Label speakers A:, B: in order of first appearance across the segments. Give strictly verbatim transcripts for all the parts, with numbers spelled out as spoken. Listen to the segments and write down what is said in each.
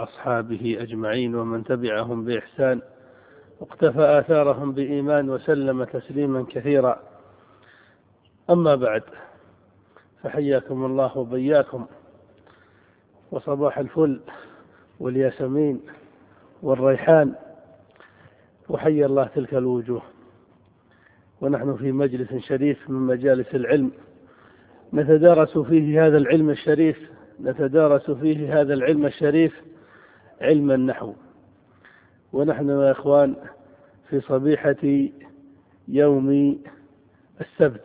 A: وأصحابه أجمعين ومن تبعهم بإحسان واقتفى آثارهم بإيمان وسلم تسليما كثيرا. أما بعد، فحياكم الله وبياكم، وصباح الفل والياسمين والريحان، وحيا الله تلك الوجوه. ونحن في مجلس شريف من مجالس العلم نتدارس فيه هذا العلم الشريف نتدارس فيه هذا العلم الشريف علم النحو. ونحن يا إخوان في صبيحة يوم السبت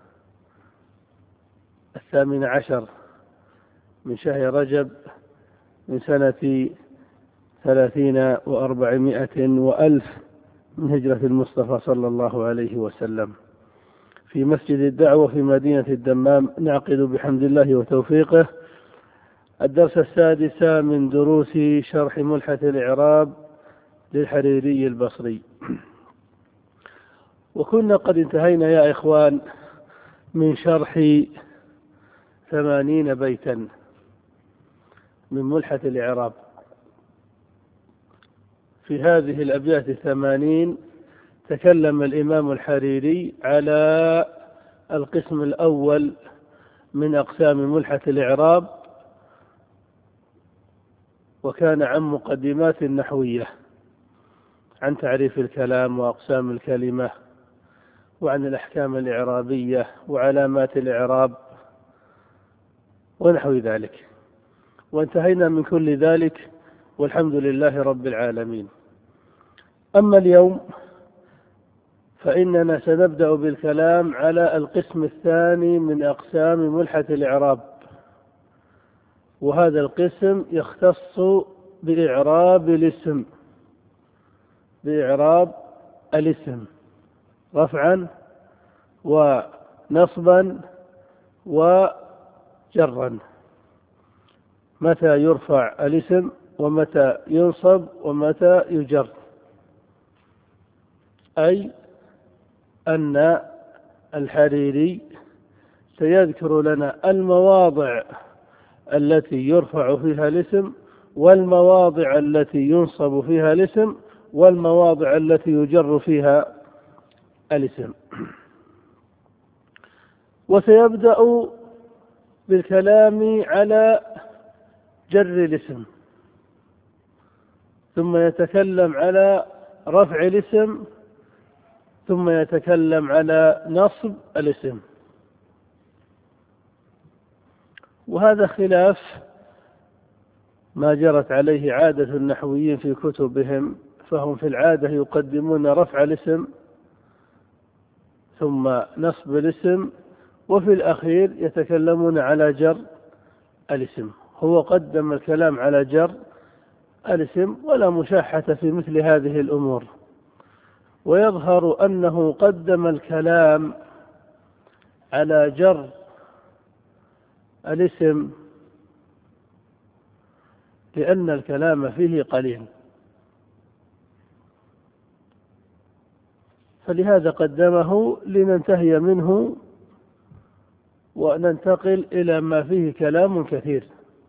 A: الثامن عشر من شهر رجب من سنة ثلاثين وأربعمائة وألف من هجرة المصطفى صلى الله عليه وسلم، في مسجد الدعوة في مدينة الدمام، نعقد بحمد الله وتوفيقه الدرس السادس من دروس شرح ملحة الإعراب للحريري البصري. وكنا قد انتهينا يا إخوان من شرح ثمانين بيتا من ملحة الإعراب. في هذه الأبيات الثمانين تكلم الإمام الحريري على القسم الأول من أقسام ملحة الإعراب، وكان عن مقدمات نحوية، عن تعريف الكلام وأقسام الكلمة، وعن الأحكام الإعرابية وعلامات الإعراب ونحو ذلك، وانتهينا من كل ذلك والحمد لله رب العالمين. أما اليوم فإننا سنبدأ بالكلام على القسم الثاني من أقسام ملحة الإعراب، وهذا القسم يختص بإعراب الاسم بإعراب الاسم رفعا ونصبا وجرا، متى يرفع الاسم ومتى ينصب ومتى يجر. أي أن الحريري سيذكر لنا المواضع التي يرفع فيها الاسم، والمواضع التي ينصب فيها الاسم، والمواضع التي يجر فيها الاسم. وسيبدأ بالكلام على جر الاسم، ثم يتكلم على رفع الاسم، ثم يتكلم على نصب الاسم. وهذا خلاف ما جرت عليه عادة النحويين في كتبهم، فهم في العادة يقدمون رفع الاسم ثم نصب الاسم، وفي الأخير يتكلمون على جر الاسم. هو قدم الكلام على جر الاسم، ولا مشاحة في مثل هذه الأمور. ويظهر أنه قدم الكلام على جر الاسم لأن الكلام فيه قليل، فلهذا قدمه لننتهي منه وننتقل إلى ما فيه كلام كثير.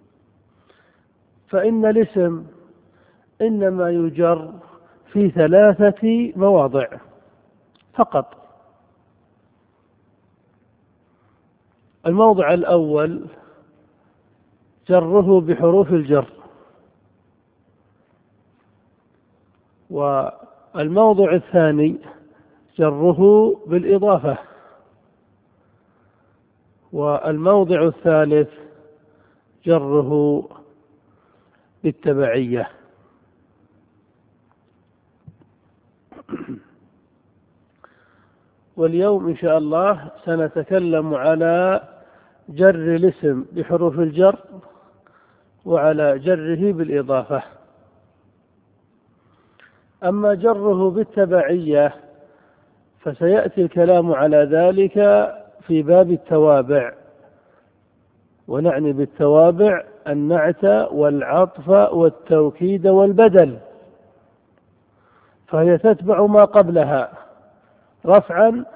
A: فإن الاسم إنما يجر في ثلاثة مواضع فقط. الموضع الأول جره بحروف الجر، والموضع الثاني جره بالإضافة، والموضع الثالث جره بالتبعية. واليوم إن شاء الله سنتكلم على جر الاسم بحروف الجر وعلى جره بالإضافة. أما جره بالتبعية فسيأتي الكلام على ذلك في باب التوابع، ونعني بالتوابع النعت والعطف والتوكيد والبدل، فهي تتبع ما قبلها رفعا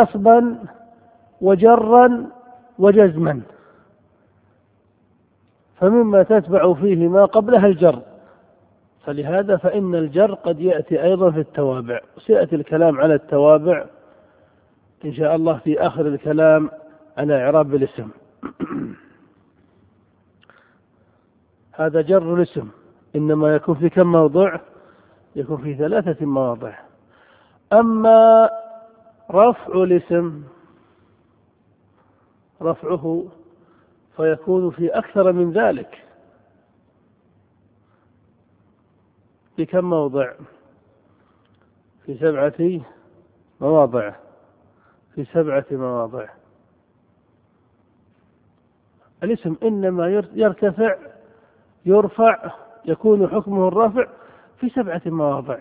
A: ونصبا وجرا وجزما، فمما تتبع فيه ما قبلها الجر، فلهذا فإن الجر قد يأتي أيضا في التوابع، وسيأتي الكلام على التوابع إن شاء الله في آخر الكلام على إعراب الاسم. هذا جر الاسم، إنما يكون في كم موضع؟ يكون في ثلاثة مواضع. أما رفع الاسم رفعه فيكون في أكثر من ذلك. في كم موضع؟ في سبعة مواضع في سبعة مواضع. الاسم إنما يرتفع يرفع يكون حكمه الرفع في سبعة مواضع.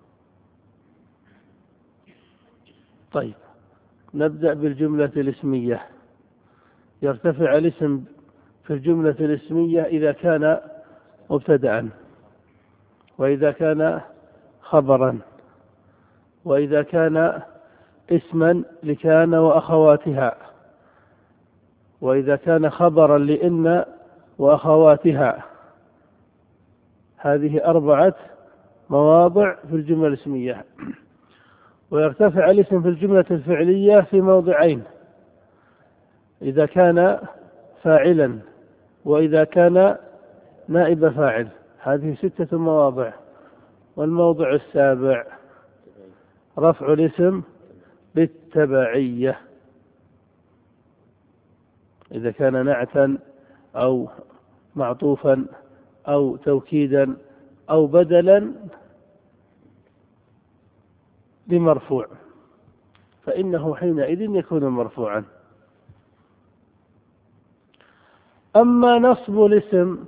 A: طيب، نبدأ بالجملة الاسمية. يرتفع الاسم في الجملة الاسمية إذا كان مبتدأ، وإذا كان خبرا، وإذا كان اسما لكان وأخواتها، وإذا كان خبرا لإن وأخواتها. هذه أربعة مواضع في الجملة الاسمية. ويرتفع الاسم في الجملة الفعلية في موضعين: إذا كان فاعلا، وإذا كان نائب فاعل. هذه ستة مواضع. والموضع السابع رفع الاسم بالتبعية، إذا كان نعتا أو معطوفا أو توكيدا أو بدلا بمرفوع، فإنه حينئذ يكون مرفوعا. أما نصب الاسم،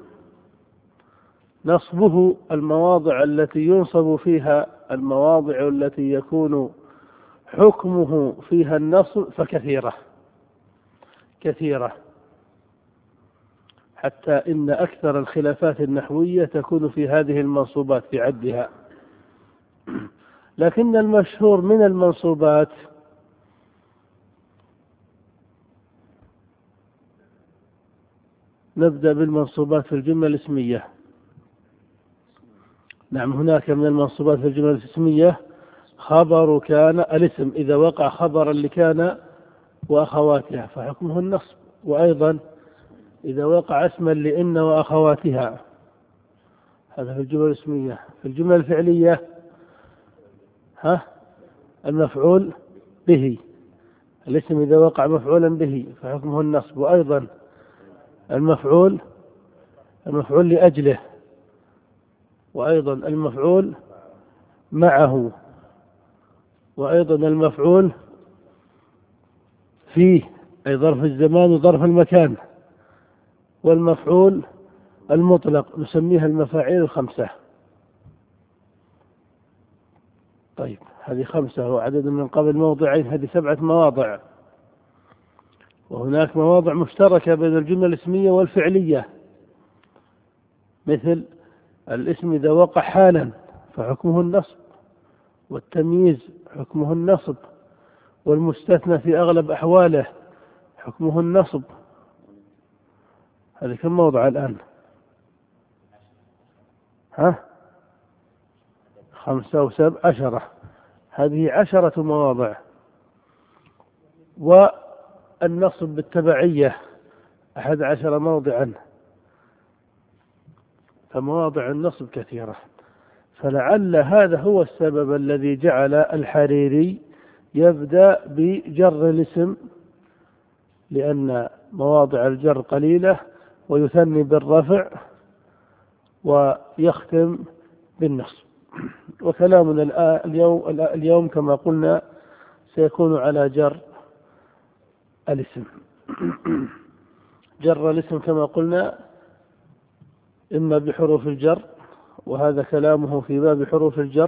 A: نصبه المواضع التي ينصب فيها، المواضع التي يكون حكمه فيها النصب فكثيرة كثيرة، حتى إن أكثر الخلافات النحوية تكون في هذه المنصوبات في عدها. لكن المشهور من المنصوبات نبدأ بالمنصوبات في الجملة الاسمية. نعم، هناك من المنصوبات في الجملة الاسمية خبر كان الاسم إذا وقع خبرا لكان وأخواتها فحكمه النصب، وأيضا إذا وقع اسما لإن وأخواتها. هذا في الجملة الاسمية. في الجملة الفعلية ها المفعول به، الاسم إذا وقع مفعولا به فحكمه النصب، وأيضا المفعول المفعول لأجله، وأيضا المفعول معه، وأيضا المفعول فيه أي ظرف الزمان وظرف المكان، والمفعول المطلق نسميها المفاعيل الخمسة. طيب، هذه خمسة وعدد من قبل موضعين، هذه سبعة مواضع. وهناك مواضع مشتركة بين الجملة الاسمية والفعلية، مثل الاسم إذا وقع حالا فحكمه النصب، والتمييز حكمه النصب، والمستثنى في أغلب أحواله حكمه النصب. هذه كم موضع الآن؟ ها خمسة وسبع عشرة. هذه عشرة مواضع. والنصب بالتبعية أحد عشر موضعا، فمواضع النصب كثيرة. فلعل هذا هو السبب الذي جعل الحريري يبدأ بجر الاسم، لأن مواضع الجر قليلة، ويثني بالرفع، ويختم بالنصب. وكلامنا اليوم اليوم كما قلنا سيكون على جر الاسم. جر الاسم كما قلنا إما بحروف الجر، وهذا كلامه في باب حروف الجر،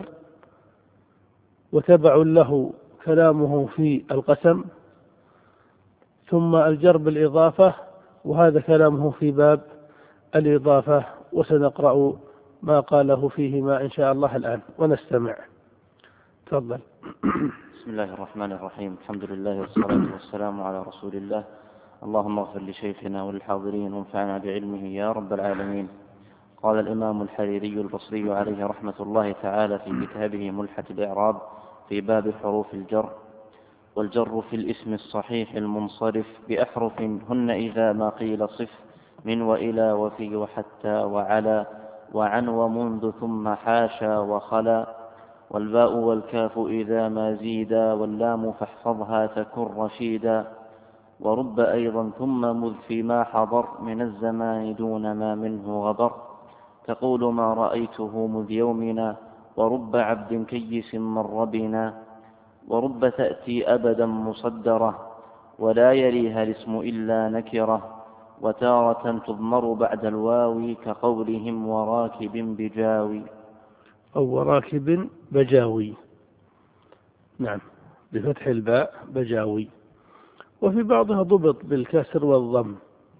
A: وتبع له كلامه في القسم، ثم الجر بالإضافة، وهذا كلامه في باب الإضافة. وسنقرأ ما قاله فيهما إن شاء الله الآن ونستمع. تفضل.
B: بسم الله الرحمن الرحيم. الحمد لله والصلاة والسلام على رسول الله اللهم اغفر لشيخنا وللحاضرين وانفعنا بعلمه يا رب العالمين. قال الإمام الحريري البصري عليه رحمة الله تعالى في كتابه ملحة الإعراب في باب حروف الجر: والجر في الاسم الصحيح المنصرف بأحرف هن إذا ما قيل صف من وإلى وفي وحتى وعلى وعن ومنذ ثم حاشا وخلا، والباء والكاف إذا ما زيدا، واللام فاحفظها تكن رشيدا، ورب أيضا ثم مذ فيما حضر من الزمان دون ما منه غبر، تقول ما رأيته مذ يومنا، ورب عبد كيس مر بنا، ورب تأتي أبدا مصدرة ولا يليها الاسم إلا نكرة، وتارة تضمر بعد الواو كقولهم وراكب بجاوي
A: أو وراكب بجاوي. نعم، بفتح الباء بجاوي. وفي بعضها ضبط بالكسر والضم،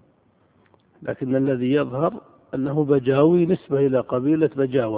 A: لكن الذي يظهر أنه بجاوي نسبة إلى قبيلة بجاوة.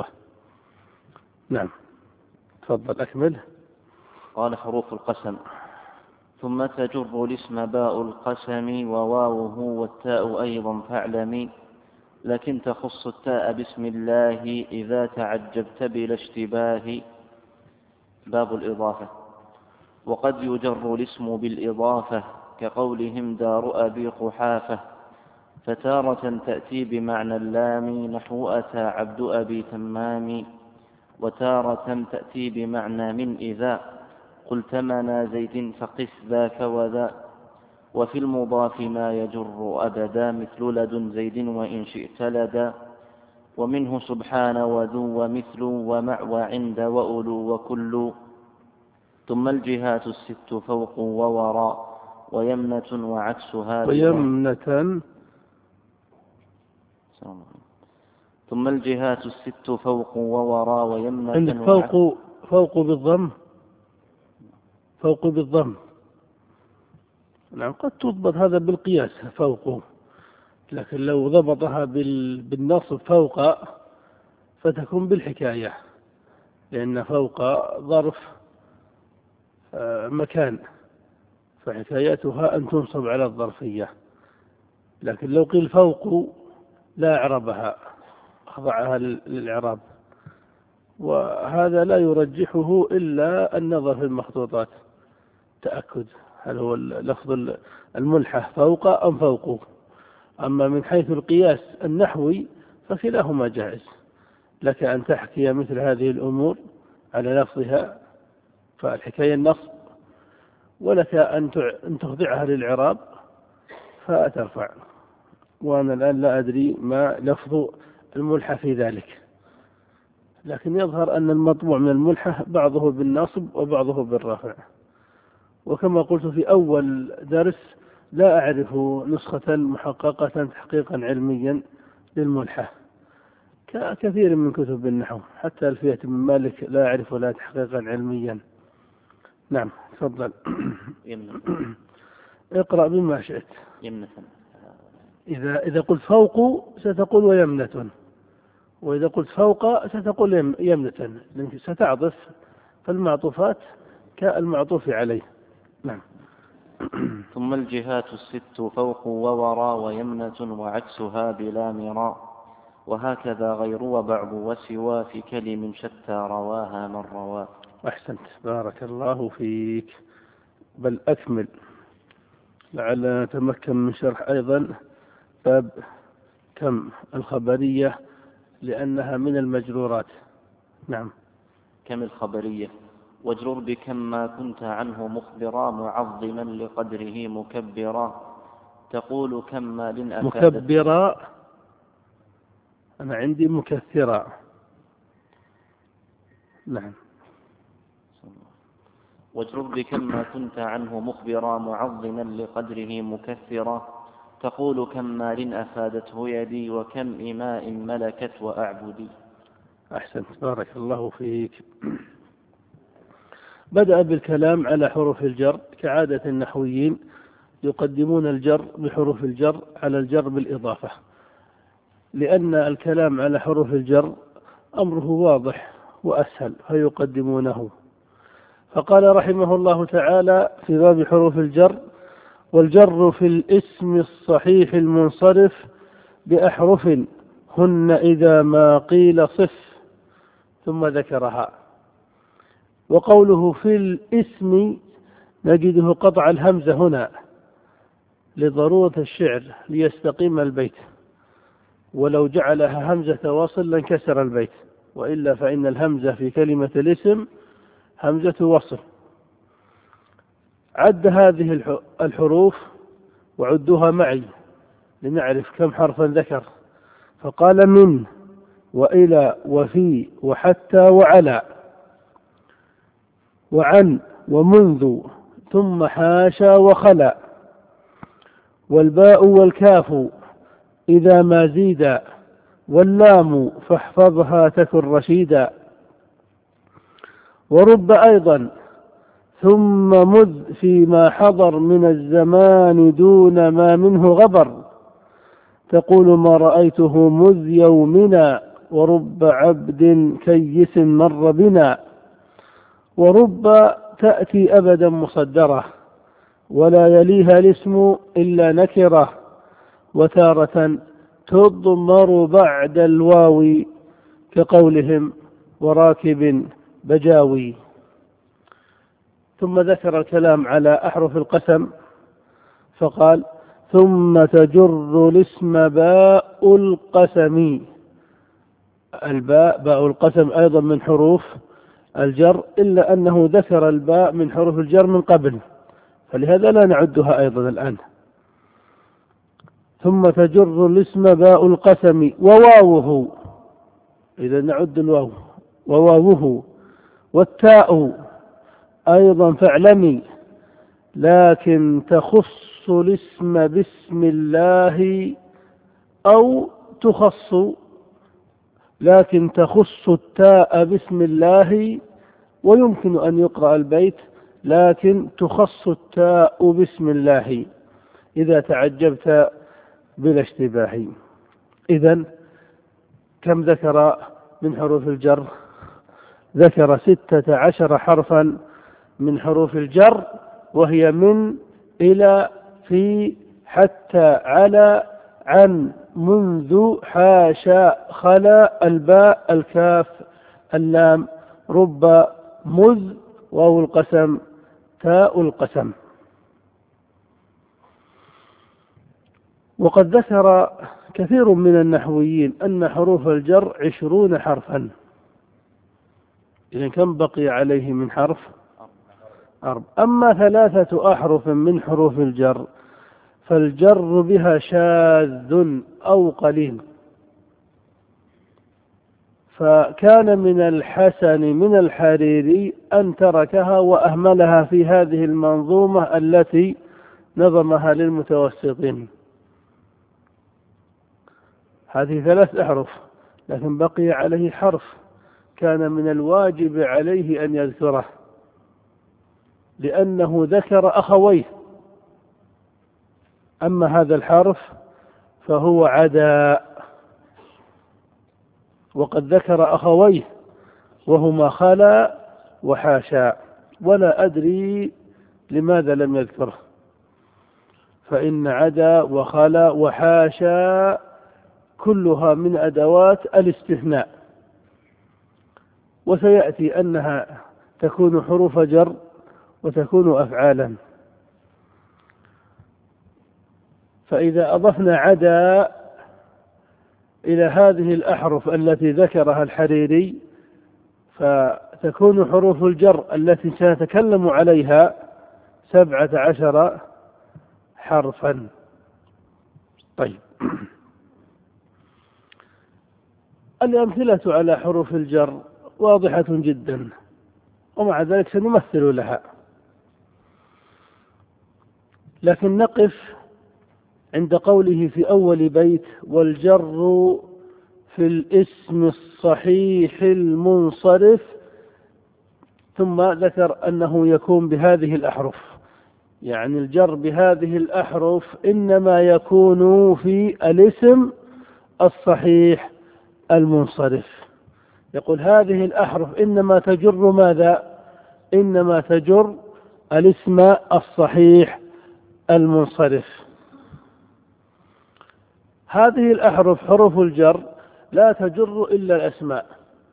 A: نعم، تفضل أكمل.
B: قال: حروف القسم: ثم تجر الاسم باء القسم وواوه والتاء أيضا فاعلمي، لكن تخص التاء باسم الله إذا تعجبت بلا اشتباه. باب الإضافة: وقد يجر الاسم بالإضافة كقولهم دار أبي قحافة، فتارة تأتي بمعنى اللام نحو أتى عبد أبي تمام، وتارة تأتي بمعنى من إذا قلت منى زيد فقس ذاك وذا، وفي المضاف ما يجر أبدا مثل لدن زيد وإن شئت لدى، ومنه سبحان وذو ومثل ومع وعند وأولو وكل، ثم الجهات الست فوق ووراء ويمنة وعكسها
A: ويمنة
B: ثم الجهات الست فوق ووراء ويمنة.
A: عندك فوق فوق بالضم فوق بالضم نعم، قد تضبط هذا بالقياس فوق، لكن لو ضبطها بالنصب فوق فتكون بالحكاية، لأن فوق ظرف مكان، فحكايتها أن تنصب على الظرفية. لكن لو قيل فوق لا أعربها، أخضعها للإعراب، وهذا لا يرجحه إلا النظر في المخطوطات، تأكد هل هو لفظ الملحة فوق أم فوق. أما من حيث القياس النحوي فكلاهما جائز، لك أن تحكي مثل هذه الأمور على لفظها فالحكاية النصب، ولك أن تخضعها للإعراب فترفع. وأنا الآن لا أدري ما لفظ الملحة في ذلك، لكن يظهر أن المطبوع من الملحة بعضه بالنصب وبعضه بالرفع. وكما قلت في أول درس لا أعرف نسخة محققة تحقيقا علميا للملحة ككثير من كتب النحو، حتى ألفية بن مالك لا أعرف لها تحقيقا علميا. نعم، تفضل. اقرأ بما شئت.
B: يمنة.
A: إذا إذا قلت فوق ستقول ويمنة، وإذا قلت فوق ستقول يمنة، لأنك ستعطف، فالمعطوفات كالمعطوف عليه. نعم.
B: ثم الجهات الست فوق ووراء ويمنة وعكسها بلا مراء، وهكذا غير وبعض وسوى في كلم شتى رواها من رواه.
A: أحسنت، بارك الله فيك. بل أكمل لعلنا نتمكن من شرح أيضا باب كم الخبرية، لأنها من المجرورات. نعم.
B: كم الخبرية: واجرر بكم ما كنت عنه مخبرا معظما لقدره مكبرا، تقول كم ما لن
A: مكبرا، أنا عندي مكثرا. نعم.
B: واجرر بكم ما كنت عنه مخبرا معظما لقدره مكثرا، تقول كم مال أفادته يدي وكم إماء ملكت وأعبدي.
A: أحسنت، بارك الله فيك. بدأ بالكلام على حروف الجر كعادة النحويين، يقدمون الجر بحروف الجر على الجر بالإضافة، لأن الكلام على حروف الجر أمره واضح وأسهل فيقدمونه. فقال رحمه الله تعالى في باب حروف الجر: والجر في الاسم الصحيح المنصرف بأحرف هن إذا ما قيل صف، ثم ذكرها. وقوله في الاسم نجده قطع الهمزة هنا لضرورة الشعر ليستقيم البيت، ولو جعلها همزة وصل لانكسر البيت، وإلا فإن الهمزة في كلمة الاسم همزة وصل. عد هذه الحروف وعدوها معي لنعرف كم حرفا ذكر، فقال من وإلى وفي وحتى وعلى وعن ومنذ ثم حاشا وخلا، والباء والكاف إذا ما زيدا، واللام فاحفظها تكن رشيدا، ورب أيضا ثم مذ فيما حضر من الزمان دون ما منه غبر، تقول ما رأيته مذ يومنا، ورب عبد كيس مر بنا. ورب تأتي أبدا مصدرة ولا يليها الاسم إلا نكرة، وتارة تضمر بعد الواو كقولهم وراكب بجاوي. ثم ذكر الكلام على أحرف القسم فقال ثم تجر الاسم باء القسم. الباء باء القسم أيضا من حروف الجر، إلا أنه ذكر الباء من حروف الجر من قبل، فلهذا لا نعدها أيضا الآن. ثم تجر الاسم باء القسم وواوه، إذا نعد الواو وواوه، والتاء أيضا فاعلمي، لكن تخص الاسم باسم الله أو تخص، لكن تخص التاء باسم الله، ويمكن أن يقرأ البيت لكن تخص التاء باسم الله إذا تعجبت بلا اشتباه. إذن كم ذكر من حروف الجر؟ ذكر ستة عشر حرفا من حروف الجر، وهي من إلى في حتى على عن منذ حاشا خلا الباء الكاف اللام رب مذ واو القسم تاء القسم. وقد ذكر كثير من النحويين أن حروف الجر عشرون حرفا. إذن كم بقي عليه من حرف؟ أربع. أما ثلاثة أحرف من حروف الجر فالجر بها شاذ أو قليل، فكان من الحسن من الحريري أن تركها وأهملها في هذه المنظومة التي نظمها للمتوسطين. هذه ثلاث أحرف لكن بقي عليه حرف كان من الواجب عليه أن يذكره، لأنه ذكر أخويه. أما هذا الحرف فهو عدا، وقد ذكر أخويه وهما خلا وحاشا، ولا أدري لماذا لم يذكره، فإن عدا وخلا وحاشا كلها من أدوات الاستثناء، وسيأتي أنها تكون حروف جر وتكون أفعالا. فإذا أضفنا عدا إلى هذه الأحرف التي ذكرها الحريري فتكون حروف الجر التي سنتكلم عليها سبعة عشر حرفا. طيب، الأمثلة على حروف الجر واضحة جدا، ومع ذلك سنمثل لها، لكن نقف عند قوله في أول بيت والجر في الاسم الصحيح المنصرف، ثم ذكر أنه يكون بهذه الأحرف، يعني الجر بهذه الأحرف إنما يكون في الاسم الصحيح المنصرف. يقول هذه الأحرف إنما تجر ماذا؟ إنما تجر الاسم الصحيح المنصرف. هذه الأحرف حروف الجر لا تجر إلا الأسماء،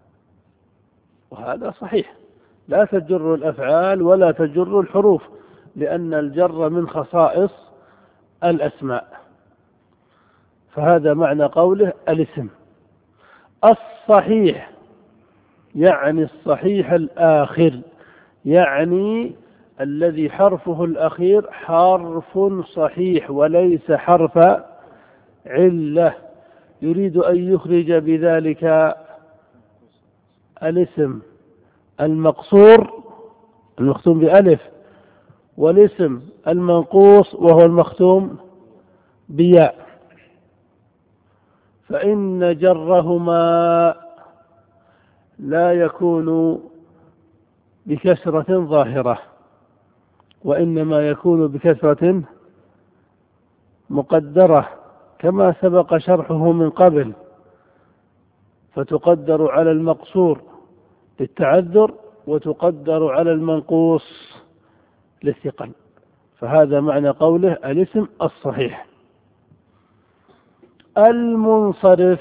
A: وهذا صحيح، لا تجر الأفعال ولا تجر الحروف، لأن الجر من خصائص الأسماء. فهذا معنى قوله الاسم الصحيح، يعني الصحيح الآخر، يعني الذي حرفه الأخير حرف صحيح وليس حرف علة، يريد أن يخرج بذلك الاسم المقصور المختوم بألف، والاسم المنقوص وهو المختوم بياء، فإن جرهما لا يكون بكسرة ظاهرة، وإنما يكون بكسرة مقدرة كما سبق شرحه من قبل، فتقدر على المقصور للتعذر وتقدر على المنقوص للثقل. فهذا معنى قوله الاسم الصحيح. المنصرف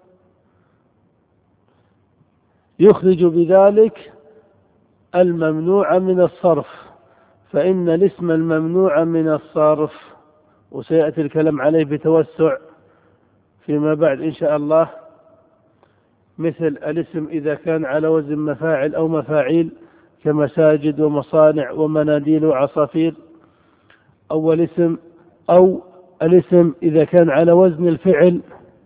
A: يخرج بذلك الممنوع من الصرف، فإن الاسم الممنوع من الصرف، وسيأتي الكلام عليه بتوسع فيما بعد إن شاء الله، مثل الاسم إذا كان على وزن مفاعل أو مفاعيل كمساجد ومصانع ومناديل وعصافير، أو الاسم أو الاسم إذا كان على وزن الفعل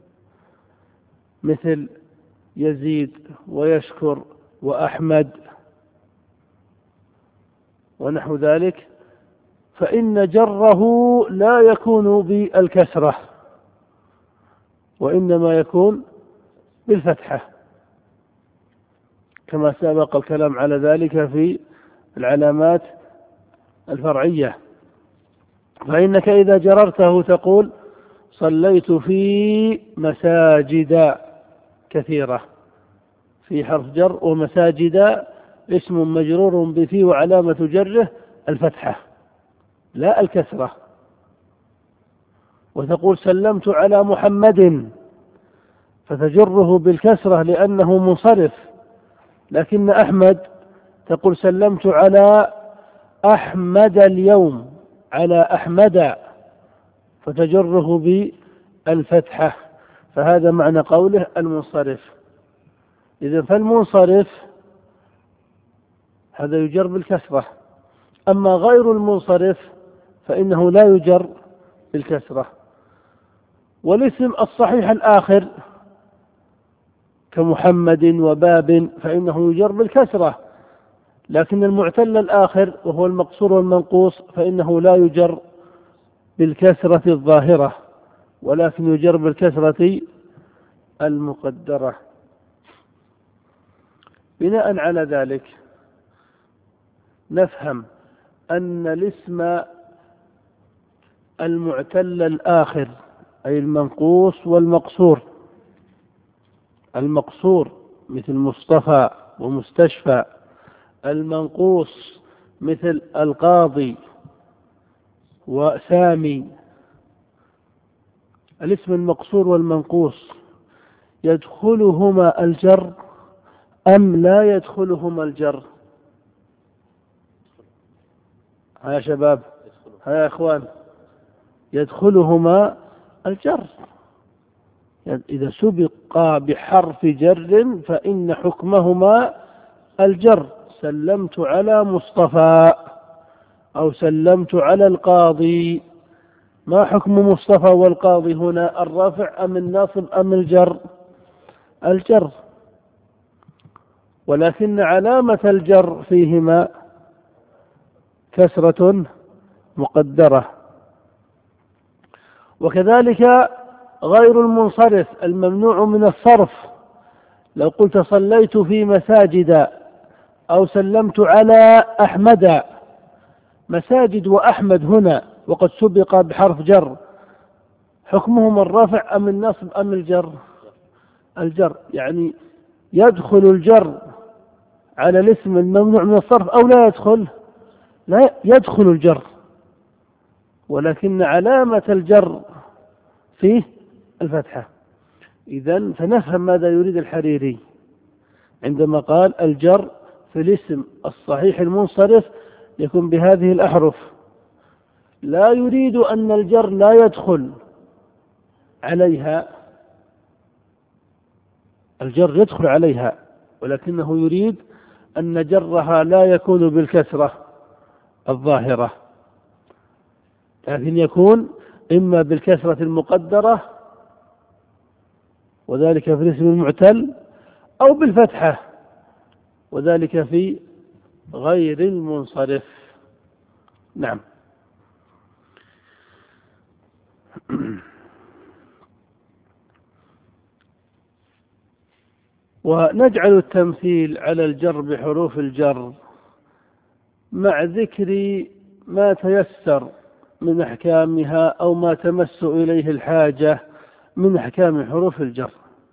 A: مثل يزيد ويشكر وأحمد ونحو ذلك، فإن جره لا يكون بالكسرة وإنما يكون بالفتحة، كما سبق الكلام على ذلك في العلامات الفرعية. فإنك إذا جررته تقول صليت في مساجد كثيرة، في حرف جر، ومساجد اسم مجرور بفي وعلامة جره الفتحة لا الكسرة. وتقول سلمت على محمد، فتجره بالكسرة لأنه منصرف، لكن أحمد تقول سلمت على أحمد اليوم، على أحمد، فتجره بالفتحة. فهذا معنى قوله المنصرف. إذن فالمنصرف هذا يجر بالكسرة، أما غير المنصرف فإنه لا يجر بالكسرة. والاسم الصحيح الآخر كمحمد وباب فإنه يجر بالكسرة، لكن المعتل الآخر وهو المقصور والمنقوص فإنه لا يجر بالكسرة الظاهرة، ولكن يجر بالكسرة المقدرة. بناء على ذلك نفهم أن الاسم المعتل الآخر أي المنقوص والمقصور، المقصور مثل مصطفى ومستشفى، المنقوص مثل القاضي وسامي، الاسم المقصور والمنقوص يدخلهما الجر أم لا يدخلهما الجر؟ ها يا شباب، ها يا إخوان، يدخلهما الجر. إذا سبق بحرف جر فإن حكمهما الجر. سلمت على مصطفى أو سلمت على القاضي، ما حكم مصطفى والقاضي هنا؟ الرفع أم النصب أم الجر؟ الجر، ولكن علامة الجر فيهما كسرة مقدرة. وكذلك غير المنصرف الممنوع من الصرف، لو قلت صليت في مساجد أو سلمت على أحمد، مساجد وأحمد هنا وقد سبق بحرف جر، حكمهما الرفع أم النصب أم الجر؟ الجر، يعني يدخل الجر على الاسم الممنوع من الصرف أو لا يدخل؟ لا يدخل الجر، ولكن علامة الجر فيه الفتحة. إذن فنفهم ماذا يريد الحريري عندما قال الجر في الاسم الصحيح المنصرف يكون بهذه الأحرف. لا يريد أن الجر لا يدخل عليها، الجر يدخل عليها، ولكنه يريد أن جرها لا يكون بالكسرة الظاهرة، لكن يكون إما بالكسرة المقدرة وذلك في الاسم المعتل، أو بالفتحة وذلك في غير المنصرف. نعم. ونجعل التمثيل على الجر بحروف الجر مع ذكر ما تيسر من أحكامها أو ما تمس إليه الحاجة من أحكام حروف الجر.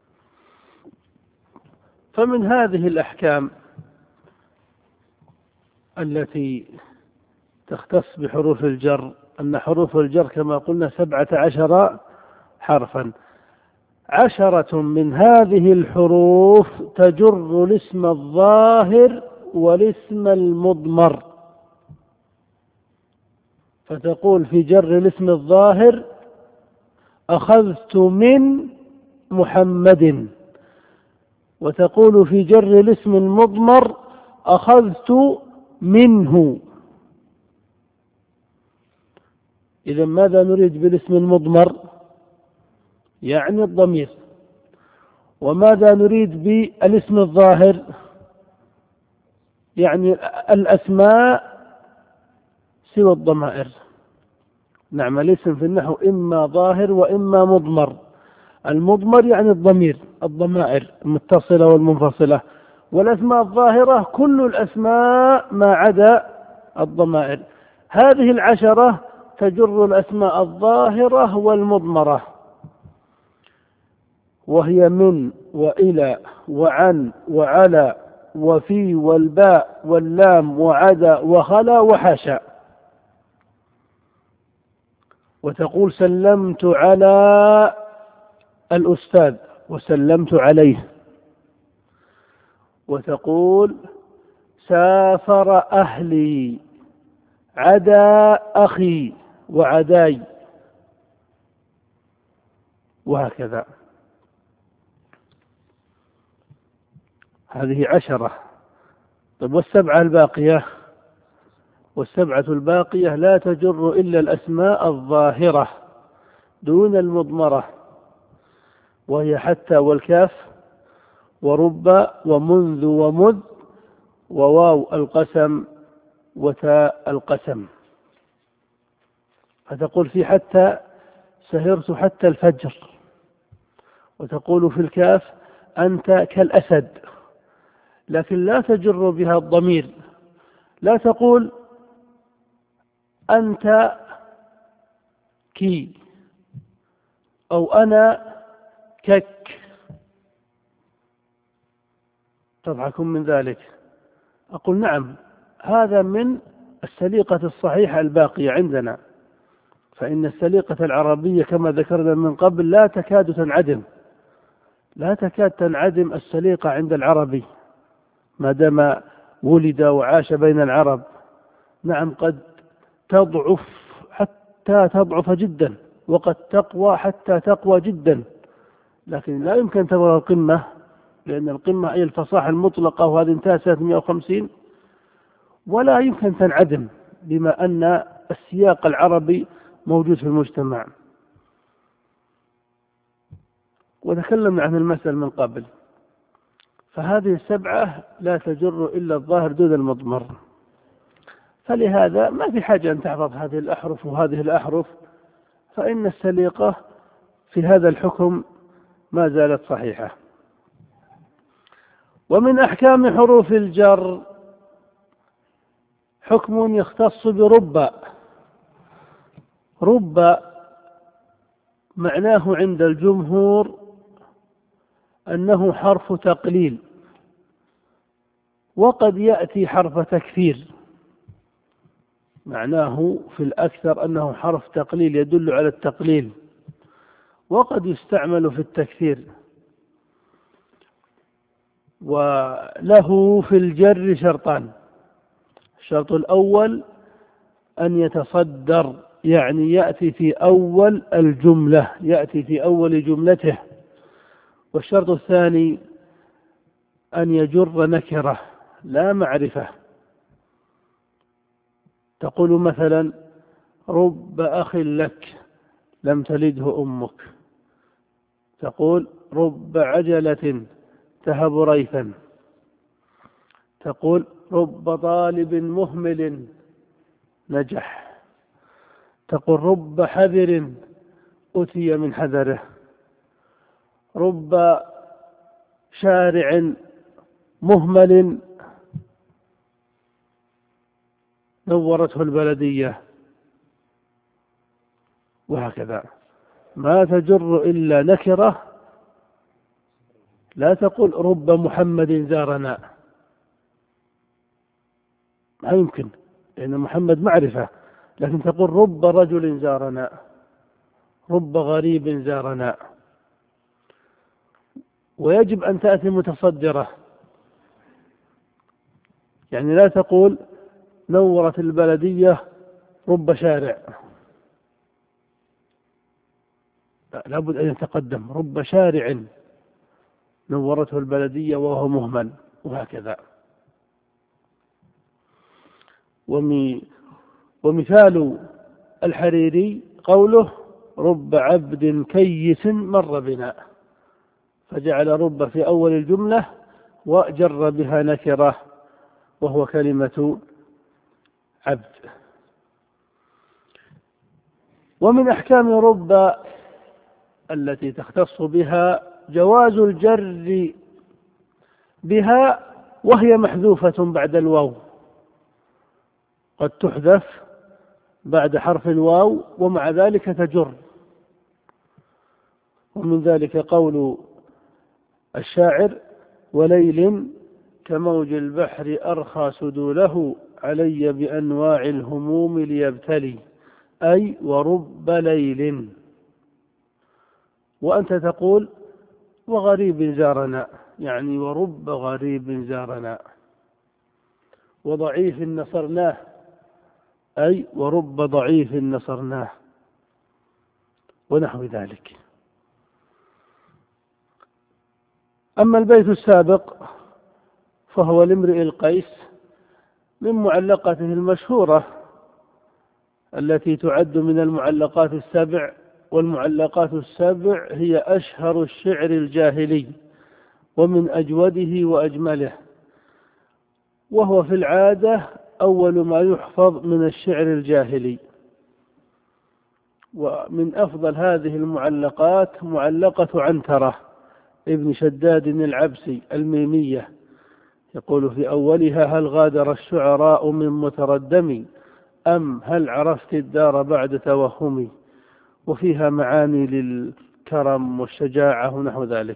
A: فمن هذه الأحكام التي تختص بحروف الجر أن حروف الجر كما قلنا سبعة عشر حرفا. عشرة من هذه الحروف تجر الاسم الظاهر والاسم المضمر. فتقول في جر الاسم الظاهر أخذت من محمد، وتقول في جر الاسم المضمر أخذت منه. إذا ماذا نريد بالاسم المضمر؟ يعني الضمير. وماذا نريد بالاسم الظاهر؟ يعني الأسماء سوى الضمائر. نعم، الاسم في النحو إما ظاهر وإما مضمر. المضمر يعني الضمير، الضمائر المتصلة والمنفصلة، والأسماء الظاهرة كل الأسماء ما عدا الضمائر. هذه العشرة تجر الأسماء الظاهرة والمضمرة، وهي من وإلى وعن وعلى وفي والباء واللام وعدا وخلا وحاشا. وتقول سلمت على الأستاذ وسلمت عليه. وتقول سافر أهلي عدا أخي وعداي، وهكذا. هذه عشرة. طيب والسبعة الباقية؟ والسبعة الباقية لا تجر إلا الأسماء الظاهرة دون المضمرة، وهي حتى والكاف ورب ومنذ ومذ وواو القسم وتاء القسم. فتقول في حتى سهرت حتى الفجر، وتقول في الكاف أنت كالأسد، لكن لا تجر بها الضمير. لا تقول أنت كي أو أنا كك. تضحكون من ذلك؟ أقول نعم، هذا من السليقة الصحيحة الباقية عندنا، فإن السليقة العربية كما ذكرنا من قبل لا تكاد تنعدم، لا تكاد تنعدم السليقة عند العربي ما دام ولد وعاش بين العرب. نعم، قد تضعف حتى تضعف جدا، وقد تقوى حتى تقوى جدا، لكن لا يمكن تبلغ القمة، لأن القمة هي الفصاحة المطلقة، وهذه انتهت سنة مئة وخمسين، ولا يمكن تنعدم بما أن السياق العربي موجود في المجتمع. وتكلمنا عن المسألة من قبل. فهذه السبعة لا تجر إلا الظاهر دون المضمر، فلهذا ما في حاجة أن تحفظ هذه الأحرف وهذه الأحرف، فإن السليقة في هذا الحكم ما زالت صحيحة. ومن أحكام حروف الجر حكم يختص برب. رب معناه عند الجمهور أنه حرف تقليل، وقد يأتي حرف تكثير، معناه في الأكثر أنه حرف تقليل يدل على التقليل، وقد يستعمل في التكثير. وله في الجر شرطان: الشرط الأول أن يتصدر، يعني يأتي في أول الجملة، يأتي في أول جملته. والشرط الثاني أن يجر نكرة لا معرفة. تقول مثلا: رب أخ لك لم تلده أمك. تقول: رب عجلة تهب ريثا. تقول: رب طالب مهمل نجح. تقول: رب حذر أتي من حذره. رب شارع مهمل نورته البلدية. وهكذا ما تجر إلا نكرة. لا تقول: رب محمد زارنا، ما يمكن، لأن محمد معرفة. لكن تقول: رب رجل زارنا، رب غريب زارنا. ويجب أن تأتي متصدرة، يعني لا تقول: نورت البلدية رب شارع، لا، لابد أن يتقدم: رب شارع نورته البلدية وهو مهمل. وهكذا. ومثال الحريري قوله: رب عبد كيس مر بنا، فجعل رب في أول الجملة وجر بها نكرة وهو كلمة عبد. ومن أحكام رب التي تختص بها جواز الجر بها وهي محذوفة بعد الواو، قد تحذف بعد حرف الواو ومع ذلك تجر. ومن ذلك قول الشاعر: وليل كموج البحر أرخى سدوله علي بأنواع الهموم ليبتلي، أي ورب ليل. وأنت تقول: وغريب زارنا، يعني ورب غريب زارنا. وضعيف نصرناه، أي ورب ضعيف نصرناه، ونحو ذلك. أما البيت السابق فهو لامرئ القيس من معلقته المشهورة التي تعد من المعلقات السبع، والمعلقات السبع هي أشهر الشعر الجاهلي ومن أجوده وأجمله، وهو في العادة أول ما يحفظ من الشعر الجاهلي. ومن أفضل هذه المعلقات معلقة عنترة ابن شداد العبسي الميمية، يقول في أولها: هل غادر الشعراء من متردم، أم هل عرفت الدار بعد توهمي. وفيها معاني للكرم والشجاعة ونحو ذلك.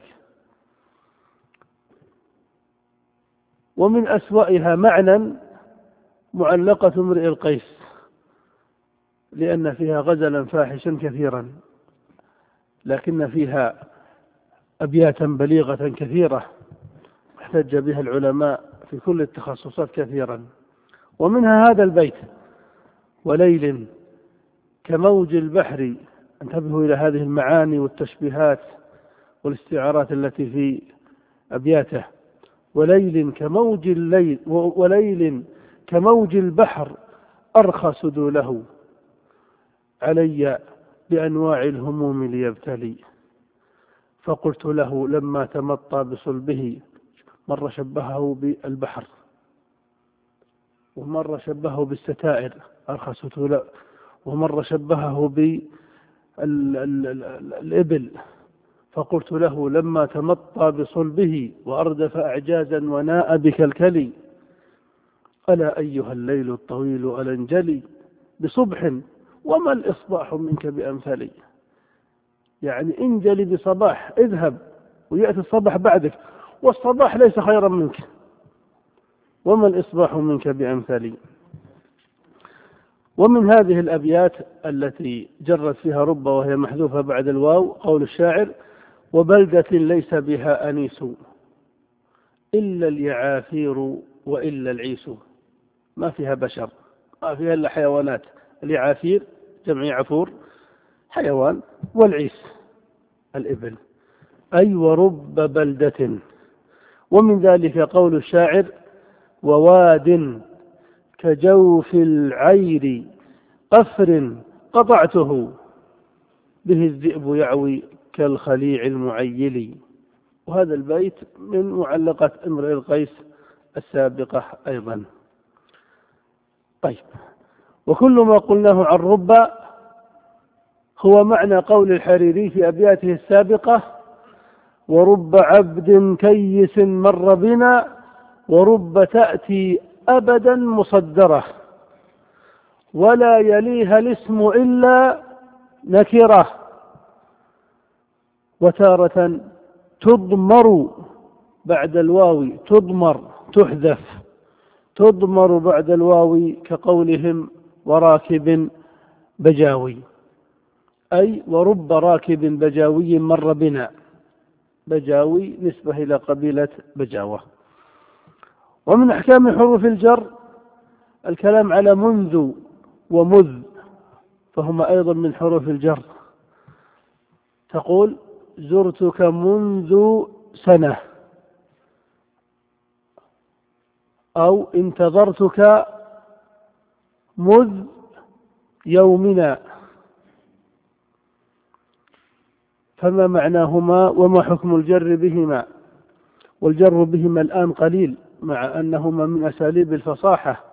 A: ومن أسوأها معنى معلقة امرئ القيس، لأن فيها غزلا فاحشا كثيرا، لكن فيها أبياتا بليغة كثيرة احتج بها العلماء في كل التخصصات كثيرا. ومنها هذا البيت: وليل كموج البحر. انتبهوا إلى هذه المعاني والتشبيهات والاستعارات التي في أبياته: وليل كموج الليل، وليل كموج البحر أرخى سدوله علي بأنواع الهموم ليبتلي. فقلت له لما تمطى بصلبه، مرة شبهه بالبحر ومرة شبهه بالستائر أرخى سدوله، ومرة شبهه بالإبل. فقلت له لما تمطى بصلبه وأردف أعجازا وناء بكلكلي، ألا أيها الليل الطويل ألنجلي بصبح وما الإصباح منك بأمثلي. يعني انجلي بصباح، اذهب ويأتي الصباح بعدك، والصباح ليس خيرا منك، وما الإصباح منك بأمثلي. ومن هذه الأبيات التي جرت فيها رب وهي محذوفة بعد الواو قول الشاعر: وبلدة ليس بها أنيس إلا اليعافير وإلا العيس. ما فيها بشر، ما فيها إلا حيوانات. اليعافير جمع يعفور حيوان، والعيس الإبل. أي ورب بلدة. ومن ذلك قول الشاعر: وواد كجوف العير قفر قطعته به الذئب يعوي كالخليع المعيل. وهذا البيت من معلقة امرئ القيس السابقة أيضا. طيب، وكل ما قلناه عن رب هو معنى قول الحريري في أبياته السابقة: ورب عبد كيس مر بنا ورب تأتي أبدا مصدرة ولا يليها الاسم إلا نكرة وتارة تضمر بعد الواو تضمر تحذف تضمر بعد الواو كقولهم وراكب بجاوي، أي ورب راكب بجاوي مر بنا. بجاوي نسبة إلى قبيلة بجاوة. ومن أحكام حروف الجر الكلام على منذ ومذ، فهما أيضا من حروف الجر. تقول: زرتك منذ سنة، أو انتظرتك مذ يومنا. فما معناهما وما حكم الجر بهما؟ والجر بهما الآن قليل مع أنهما من أساليب الفصاحة.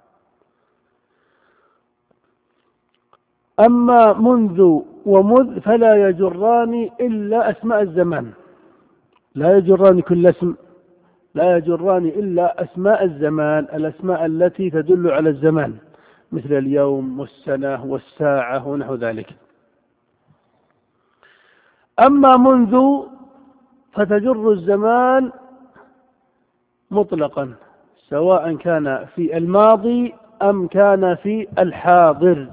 A: أما منذ ومذ فلا يجران إلا أسماء الزمان، لا يجران كل اسم، لا يجران إلا أسماء الزمان، الأسماء التي تدل على الزمان، مثل اليوم والسنة والساعة ونحو ذلك. أما منذ فتجر الزمان مطلقا، سواء كان في الماضي أم كان في الحاضر.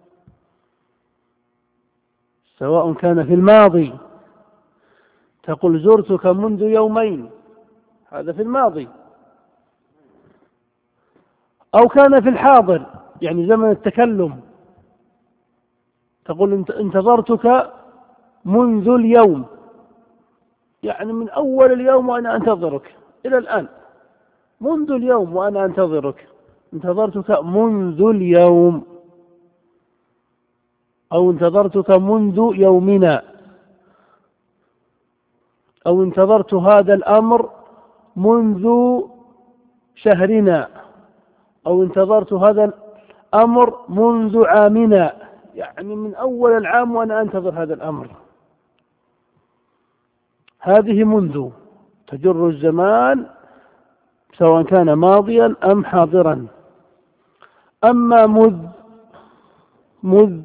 A: سواء كان في الماضي تقول: زرتك منذ يومين، هذا في الماضي. أو كان في الحاضر يعني زمن التكلم، تقول: انتظرتك منذ اليوم، يعني من أول اليوم وأنا أنتظرك إلى الآن. منذ اليوم وأنا أنتظرك، انتظرتك منذ اليوم. أو انتظرتك منذ يومنا، أو انتظرت هذا الأمر منذ شهرنا، أو انتظرت هذا الأمر منذ عامنا، يعني من أول العام وأنا أنتظر هذا الأمر. هذه منذ تجر الزمان سواء كان ماضيا أم حاضرا. أما مذ مذ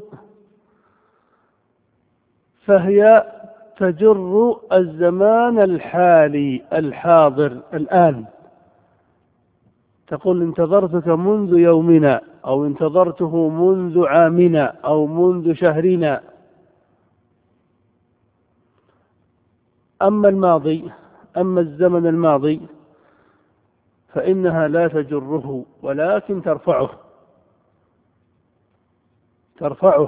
A: فهي تجر الزمان الحالي الحاضر الآن. تقول: انتظرتك منذ يومنا، أو انتظرته منذ عامنا، أو منذ شهرنا. أما الماضي أما الزمن الماضي فإنها لا تجره ولكن ترفعه ترفعه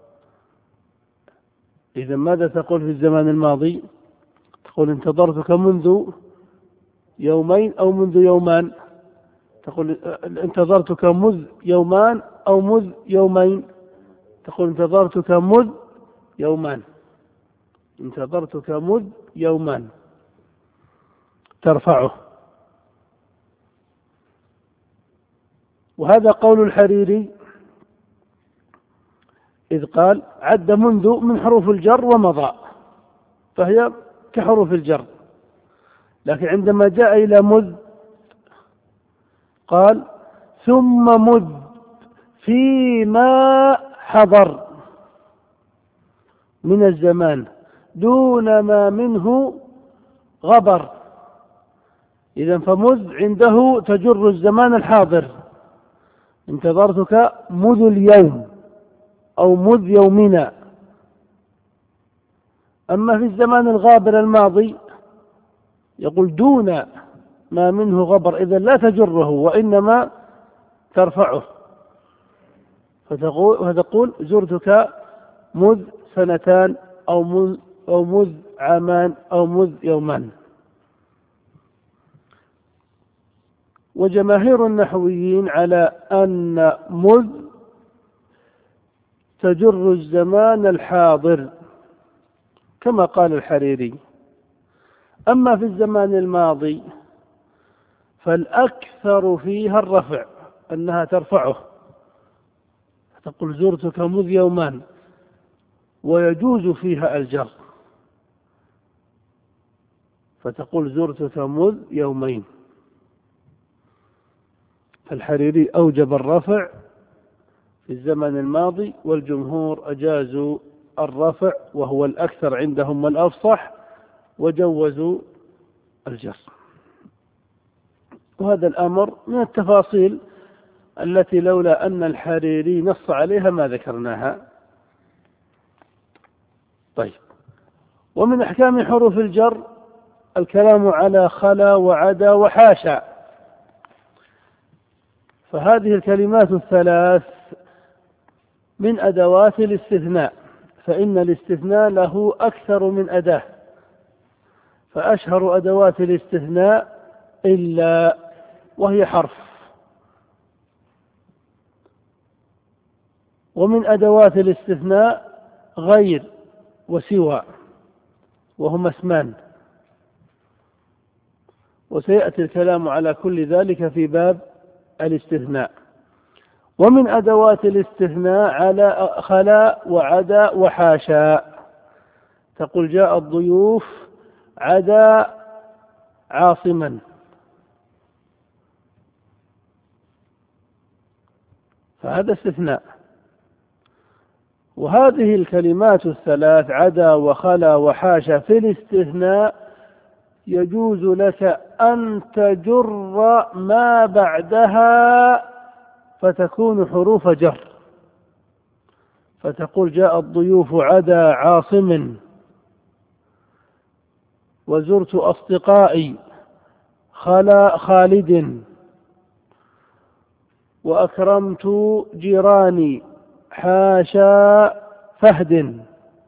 A: إذا ماذا تقول في الزمان الماضي؟ تقول: انتظرتك منذ يومين أو منذ يومان. تقول: انتظرتك مذ يومان أو مذ يومين. تقول: انتظرتك مذ يومان انتظرتك مذ يومان ترفعه. وهذا قول الحريري إذ قال: عد منذ من حروف الجر ومضى، فهي كحروف الجر. لكن عندما جاء إلى مذ قال: ثم مذ فيما حضر من الزمان دون ما منه غبر. إذن فمذ عنده تجر الزمان الحاضر، انتظرتك مذ اليوم أو مذ يومنا. أما في الزمان الغابر الماضي يقول دون ما منه غبر، إذا لا تجره وإنما ترفعه، فتقول, فتقول زرتك مذ سنتان أو مذ, أو مذ عامان أو مذ يومان. وجماهير النحويين على أن مذ تجر الزمان الحاضر كما قال الحريري. أما في الزمان الماضي فالأكثر فيها الرفع، أنها ترفعه، تقول زرتك مذ يومان، ويجوز فيها الجر، فتقول زرتك مذ يومين. فالحريري أوجب الرفع في الزمن الماضي، والجمهور أجازوا الرفع وهو الأكثر عندهم والأفصح، وجوزوا الجر. وهذا الأمر من التفاصيل التي لولا أن الحريري نص عليها ما ذكرناها. طيب، ومن أحكام حروف الجر الكلام على خلا وعدا وحاشا. فهذه الكلمات الثلاث من أدوات الاستثناء، فإن الاستثناء له أكثر من أداة، فأشهر أدوات الاستثناء إلا وهي حرف. ومن أدوات الاستثناء غير وسوى، وهما اسمان، وسيأتي الكلام على كل ذلك في باب الاستثناء. ومن أدوات الاستثناء على خلا وعدا وحاشا. تقول جاء الضيوف عدا عاصما، فهذا استثناء. وهذه الكلمات الثلاث عدا وخلا وحاشا في الاستثناء يجوز لك أن تجر ما بعدها فتكون حروف جر، فتقول جاء الضيوف عدا عاصم، وزرت أصدقائي خلا خالد، وأكرمت جيراني حاشا فهد.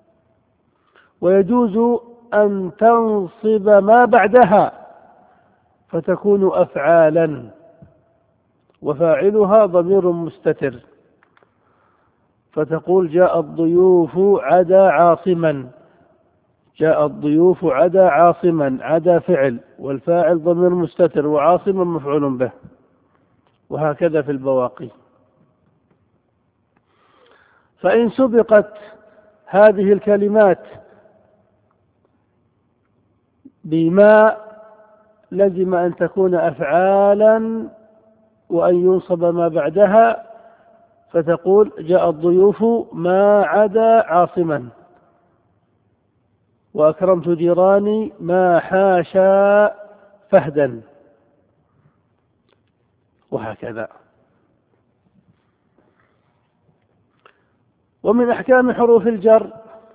A: ويجوز أن تنصب ما بعدها فتكون أفعالا، وفاعلها ضمير مستتر، فتقول جاء الضيوف عدا عاصما، جاء الضيوف عدا عاصما، عدا فعل والفاعل ضمير مستتر وعاصما مفعول به، وهكذا في البواقي. فإن سبقت هذه الكلمات بما لزم أن تكون أفعالا وأن ينصب ما بعدها، فتقول جاء الضيوف ما عدا عاصما، وأكرمت جيراني ما حاشا فهدا، وهكذا. ومن أحكام حروف الجر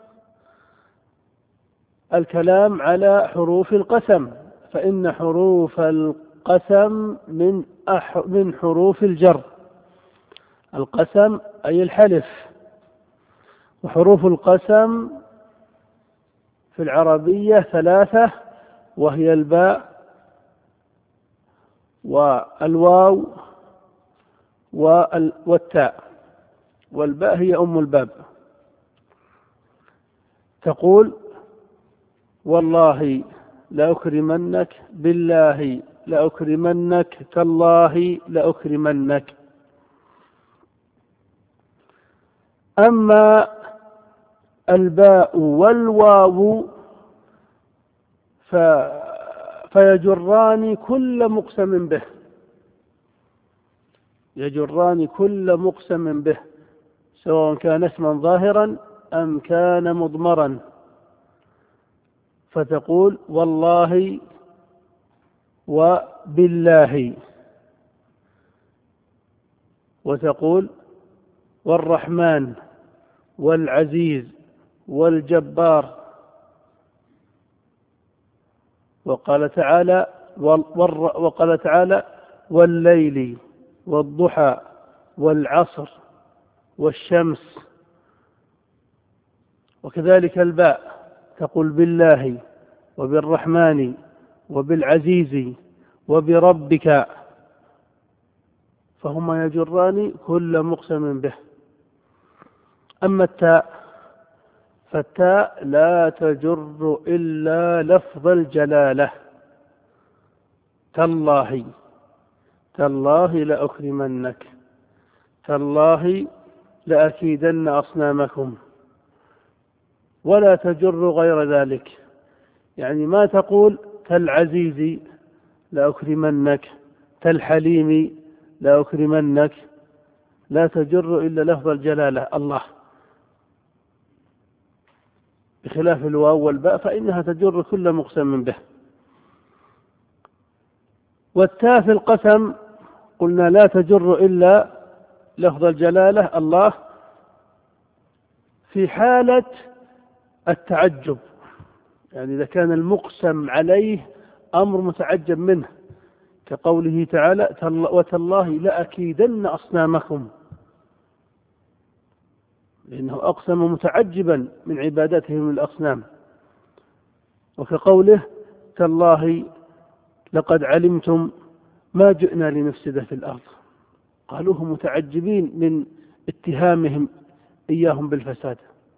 A: الكلام على حروف القسم، فإن حروف القسم من أح من حروف الجر. القسم أي الحلف، وحروف القسم في العربية ثلاثة، وهي الباء والواو والتاء، والباء هي أم الباب. تقول والله لأكرمنك، بالله لأكرمنك، تالله لأكرمنك. أما الباء والواو ف... فيجران كل مقسم به، يجران كل مقسم به، سواء كان اسما ظاهرا أم كان مضمرا. فتقول والله وبالله، وتقول والرحمن والعزيز والجبار. وقال تعالى وقال تعالى والليل والضحى والعصر والشمس. وكذلك الباء تقول بالله وبالرحمن وبالعزيز وبربك، فهما يجران كل مقسم به. أما التاء فالتاء لا تجر إلا لفظ الجلالة، تالله، تالله لأكرمنك، تالله لأكيدن أصنامكم، ولا تجر غير ذلك. يعني ما تقول كالعزيز لأكرمنك، كالحليم لأكرمنك، لا تجر إلا لفظ الجلالة الله، بخلاف الواو والباء فإنها تجر كل مقسم به. والتاء في القسم قلنا لا تجر إلا لفظ الجلالة الله في حالة التعجب، يعني إذا كان المقسم عليه أمر متعجب منه، كقوله تعالى وتالله لأكيدن أصنامكم، لأنه أقسم متعجبا من عبادتهم الأصنام. وكقوله تالله لقد علمتم ما جئنا لنفسد في الأرض، قالوه متعجبين من اتهامهم إياهم بالفساد.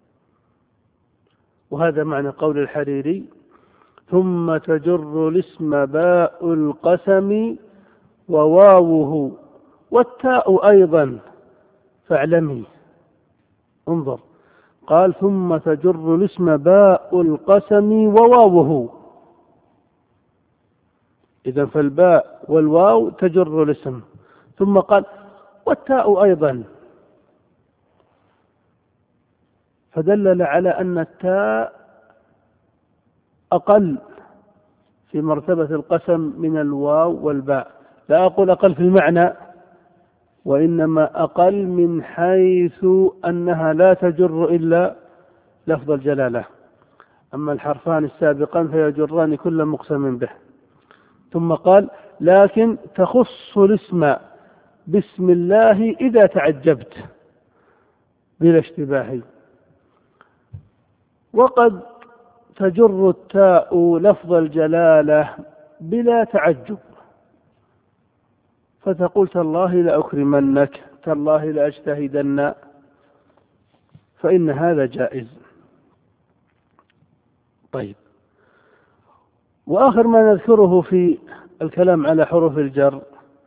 A: وهذا معنى قول الحريري ثم تجر الاسم باء القسم وواوه والتاء أيضا فاعلمي. انظر، قال ثم تجر الاسم باء القسم وواوه، إذا فالباء والواو تجر الاسم، ثم قال والتاء أيضا، فدلل على أن التاء أقل في مرتبة القسم من الواو والباء. لا أقول أقل في المعنى، وإنما أقل من حيث أنها لا تجر إلا لفظ الجلالة. أما الحرفان السابقان فيجران كل مقسم به. ثم قال لكن تخص الاسم بسم الله إذا تعجبت بلا اشتباه، وقد تجر التاء لفظ الجلالة بلا تعجب، فتقول تالله لأكرمنك، تالله لأجتهدن، فإن هذا جائز. طيب، وآخر ما نذكره في الكلام على حروف الجر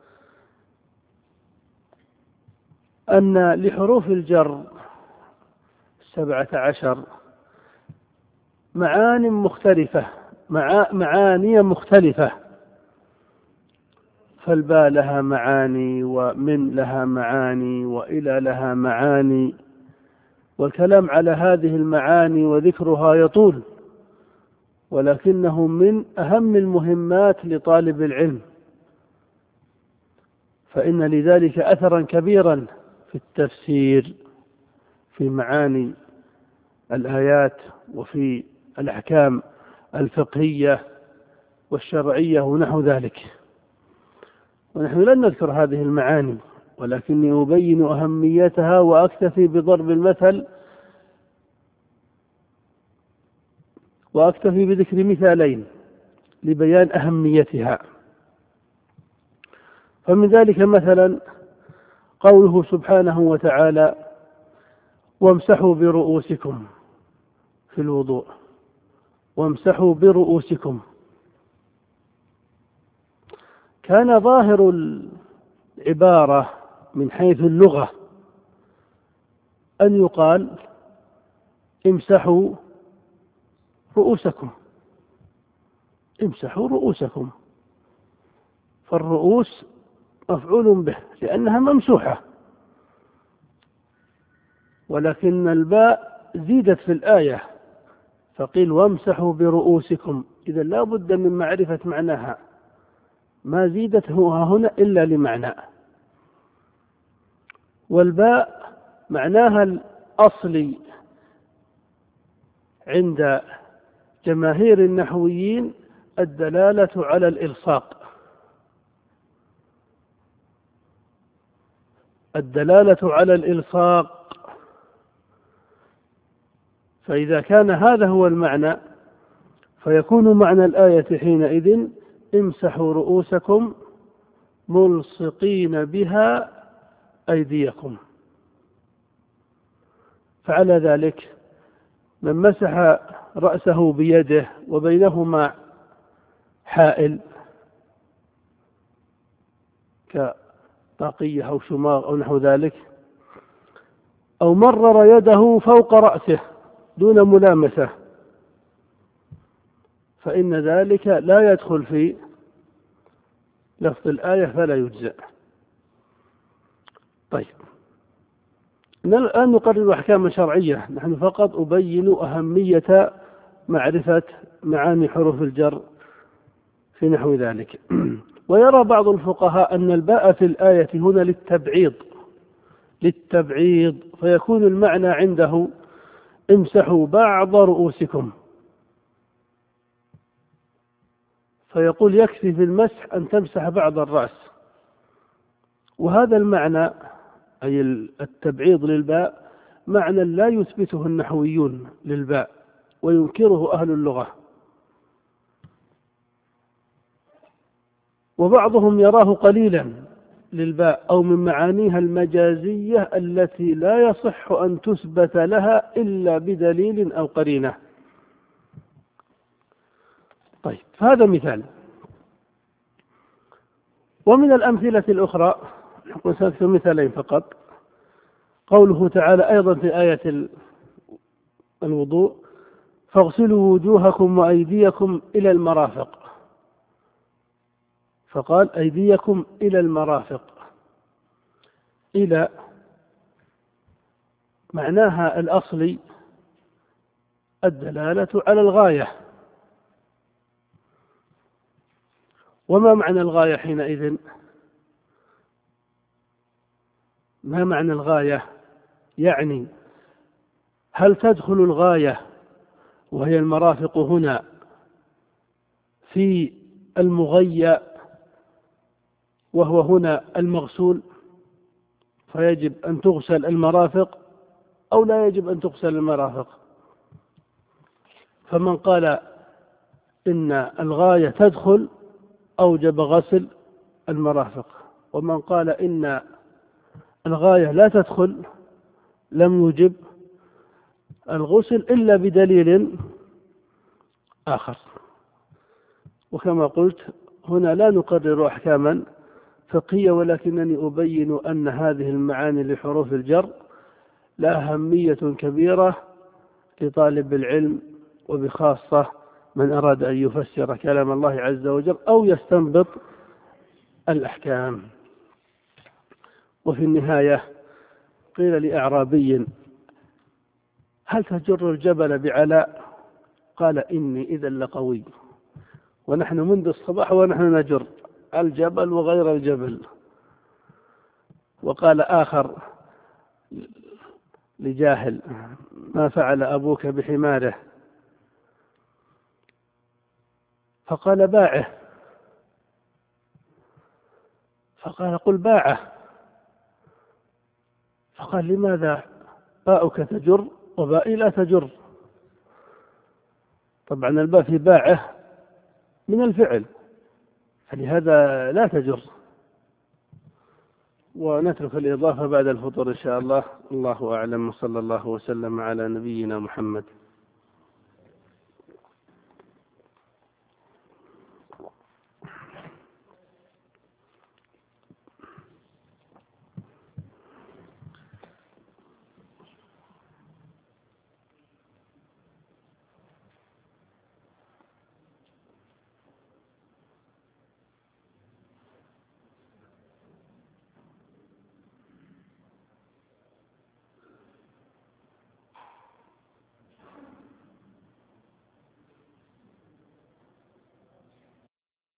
A: أن لحروف الجر السبعة عشر معاني مختلفة، معاني مختلفة، فالباء لها معاني، ومن لها معاني، وإلى لها معاني، والكلام على هذه المعاني وذكرها يطول، ولكنه من أهم المهمات لطالب العلم، فإن لذلك أثرا كبيرا في التفسير، في معاني الآيات، وفي الأحكام الفقهية والشرعية ونحو ذلك. ونحن لن نذكر هذه المعاني، ولكني أبين أهميتها وأكتفي بضرب المثل، وأكتفي بذكر مثالين لبيان أهميتها. فمن ذلك مثلا قوله سبحانه وتعالى وامسحوا برؤوسكم في الوضوء، وامسحوا برؤوسكم. كان ظاهر العبارة من حيث اللغة أن يقال امسحوا رؤوسكم، امسحوا رؤوسكم، فالرؤوس مفعول به لأنها ممسوحة، ولكن الباء زيدت في الآية فقيل وامسحوا برؤوسكم، إذا لا بد من معرفة معناها، ما زيدت هنا إلا لمعنى. والباء معناها الأصلي عند جماهير النحويين الدلالة على الإلصاق، الدلالة على الإلصاق. فإذا كان هذا هو المعنى فيكون معنى الآية حينئذ امسحوا رؤوسكم ملصقين بها أيديكم. فعلى ذلك من مسح رأسه بيده وبينهما حائل كطاقية أو شماغ أو نحو ذلك، أو مرر يده فوق رأسه دون ملامسة، فإن ذلك لا يدخل في لفظ الآية فلا يجزئ. طيب، الآن نقرر أحكاما شرعية، نحن فقط أبين أهمية معرفة معاني حروف الجر في نحو ذلك. ويرى بعض الفقهاء أن الباء في الآية هنا للتبعيض للتبعيض فيكون المعنى عنده امسحوا بعض رؤوسكم، فيقول يكفي في المسح أن تمسح بعض الرأس. وهذا المعنى أي التبعيض للباء معنى لا يثبته النحويون للباء وينكره أهل اللغة، وبعضهم يراه قليلا للباء أو من معانيها المجازية التي لا يصح أن تثبت لها إلا بدليل أو قرينة. طيب، هذا مثال. ومن الأمثلة الأخرى نقول سنذكر مثالين فقط. قوله تعالى أيضا في آية الوضوء فاغسلوا وجوهكم وأيديكم إلى المرافق، فقال أيديكم إلى المرافق. إلى معناها الأصلي الدلالة على الغاية. وما معنى الغاية حينئذ؟ ما معنى الغاية؟ يعني هل تدخل الغاية وهي المرافق هنا في المغيّ وهو هنا المغسول فيجب أن تغسل المرافق، أو لا يجب أن تغسل المرافق؟ فمن قال إن الغاية تدخل أوجب غسل المرافق، ومن قال إن الغاية لا تدخل لم يوجب الغسل إلا بدليل آخر. وكما قلت هنا لا نقرر أحكاما فقهية، ولكنني أبين أن هذه المعاني لحروف الجر لها أهمية كبيرة لطالب العلم، وبخاصة من أراد أن يفسر كلام الله عز وجل أو يستنبط الأحكام. وفي النهاية قيل لأعرابي هل تجر الجبل بعلاء؟ قال إني إذا لقوي. ونحن منذ الصباح ونحن نجر الجبل وغير الجبل. وقال آخر لجاهل ما فعل أبوك بحماره؟ فقال باعه. فقال قل باعه. فقال لماذا باؤك تجر وبائي لا تجر؟ طبعا الباء في باعه من الفعل، فلهذا لا تجر. ونترك الإضافة بعد الفطور إن شاء الله. الله أعلم، وصلى الله وسلم على نبينا محمد.